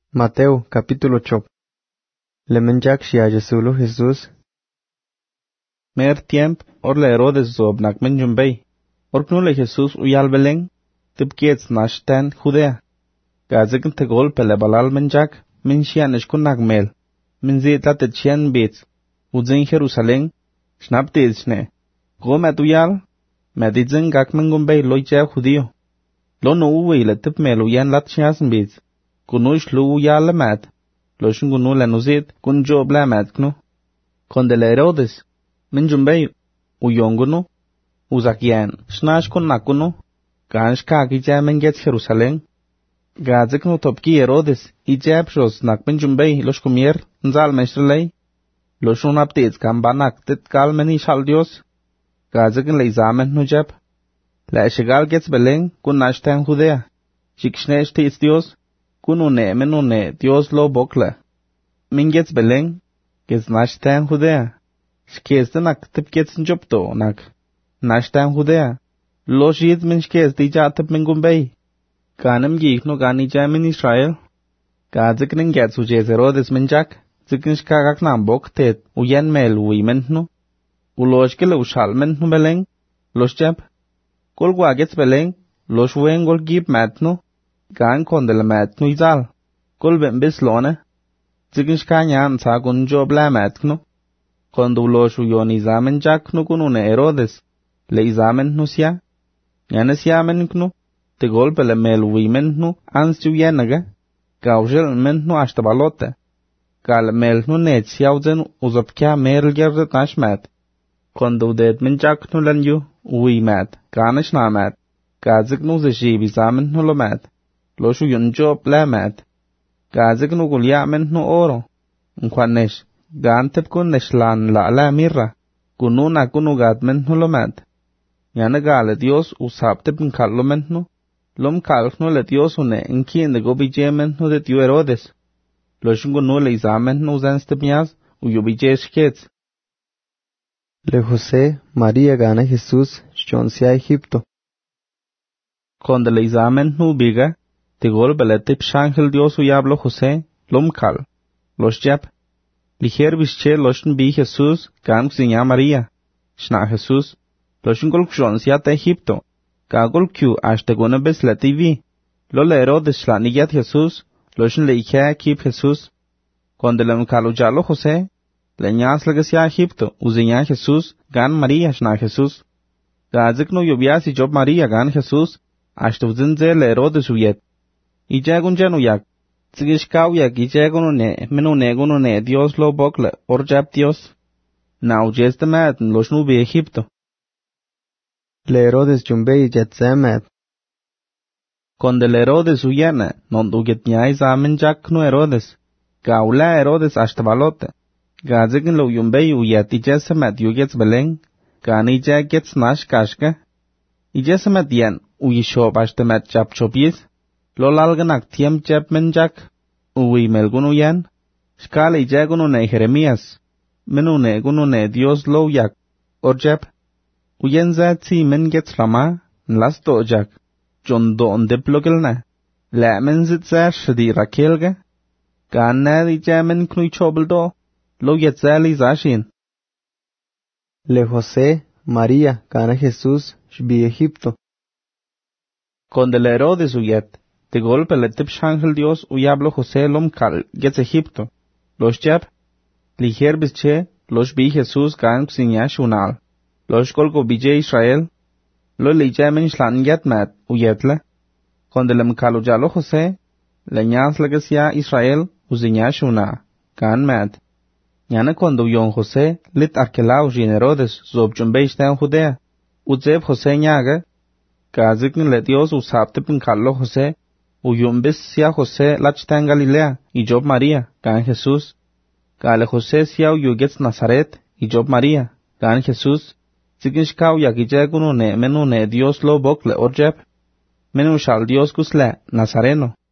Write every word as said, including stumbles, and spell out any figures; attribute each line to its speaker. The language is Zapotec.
Speaker 1: Mateo capítulo ocho. Lemenjak shia Jesulu Jesús.
Speaker 2: Mer tiemp or le Herodes zob nak men jumbay. Or knule Jesús uyal beleng. Tip kiets nashtan Judea. Gazikin te gol pele balal menjak. Min shian ishkun nak mel. Min zit latet shian beets. Uzin Jerusalem. Schnap tezne. Go met uyal. Medizin gak men gumbay loicha judio. Lo no uwe le tip mel uyan lat shiasen beets. Kunush lu uyal le mat. Lo shun gunu le nuzit kun job la mat knu. Konde le Herodes. Min jumbay uyongunu. Uzakyan. Shnash kun nakunu. Gansh kaki jamen get Jerusalem. Gaziknu topki Herodes. Ijab shos nak min jumbay losh kumier. Nzal meshrelay. Lo shun aptez kam banak tit kal meni shal Dios. Gazikin le izamen nujab. La shigal gets beleng kun nashtan Judea. Shikshnesh tis Dios. Kunune menune Dios lo bokla. Min gets beleng. Gets nashtan Judea. Shkez nak tip gets njopto nak. Nashtan Judea. Lo shid min shkez di jatip min gumbay. Kanem gik no gani jam in Israel. Gaziknin gets ujez Herodes min jak. Zikin shkagak nam bok tet uyen mel ui mentnu. Uloshke le ushal mentnu beleng. Losh jab. Kol gwa gets beleng. Losh wen gol gip matnu. Gan kondel matnu izal. Kol ben bis lone. Zikin shkanyan sa gunjo bla matnu. Kondu losh uyon izamen jak nu kunune Herodes. Le izamen nu siya. Yana siya men knu. Te gol pele mel ui mentnu ans ju yenaga. Gaujel mentnu ashtabalote. Kal mel nu net siauzen uzopkya merl gerdet nashmat. Kondu det men jak nu lan ju ui mat. Ganish na mat. Gazik nu zeshi bizamen nu lo mat. Loshu yunjo bla mat. Gazik nu gulya men nu oro. Nkwanesh. Gantep kun neshlan la la mirra. Kunu na kunu gat men nu lo mat. Yana gale Dios usaptep nkalo men nu. Lom kalk nu le Dios une nkien de gobi jemen nu det yu Herodes. Loshungu nu le izamen nu zanstep nyaz uyubi jeshkets.
Speaker 1: Le José María gana Jesús shonsia Egipto.
Speaker 2: Konde le izamen nu biga. Te gol beletip shangel Dios uyablo José lom kal. Losh jab. Liger bische loshun bi Jesús gan ksinya María. Shna Jesús. Loshun gol shonsia te Egipto. Kagol kyu ashte gona besla T V. Lo le Herodes shlaniyat Jesús. Loshun le ikea kip Jesús. Konde le mkalu jalo José. Le nyas legasia Egipto. Uzinya Jesús gan María shna Jesús. Gazik no yobiasi job María gan Jesús. Ashte uzinze le Herodes uyet. Ijagun janu yak. Zigishkaw yak ijagunu ne. Menu negunu ne Dios lo bokle. Or jab Dios. Na ujeste maten loshnu bi Egipto.
Speaker 1: Le Herodes jumbay jetzemet.
Speaker 2: Konde le Herodes uyene. Non uget nyai zamen jak nu Herodes. Gaula Herodes ashtabalote. Gazikin lo yumbay uyet ijesemet yugets beleng. Gan ijagets nash kashke. Ijesemet yen uyishob ashtamet jab chobis. Lo lalganak tiem jab menjak. Uwi melgun uyen. Shkale ijagunu ne Jeremías. Menu ne gunu ne Dios lo yak. Or jab. Uyen zatsi men gets lama. Nlas do jak. John do on diplogilna. La men zit zar shadi rakelga. Gan na di jamen knui chobel do. Lo yet zali zashin.
Speaker 1: Le José María gana Jesús shbi Egipto.
Speaker 2: Konde le Herodes uyet. Te golpe le tip shangel Dios uyablo José lom kal gets Egipto. Los jab. Liger bische. Los bi Jesús gan ksinya shunal. Los kolko bije Israel. Lo le jamen shlan yet mat uyetle. Konde le mkalu jalo José. Le nyas legasia Israel uzinya shuna. Gan mat. Yana konde uyon José lit arkelau jin Herodes zob jumbay shtan Judea. Uzeb José nyaga. Gazikin le Dios usaptip nkalo José. Uyumbis sia José lachtan Galilea y job María gan Jesús. Gale José sia uyugets Nazaret y job María gan Jesús. Zikishkaw yakijagunu ne menu ne Dios lo bokle orjab. Menu shal Dios gusle Nazareno.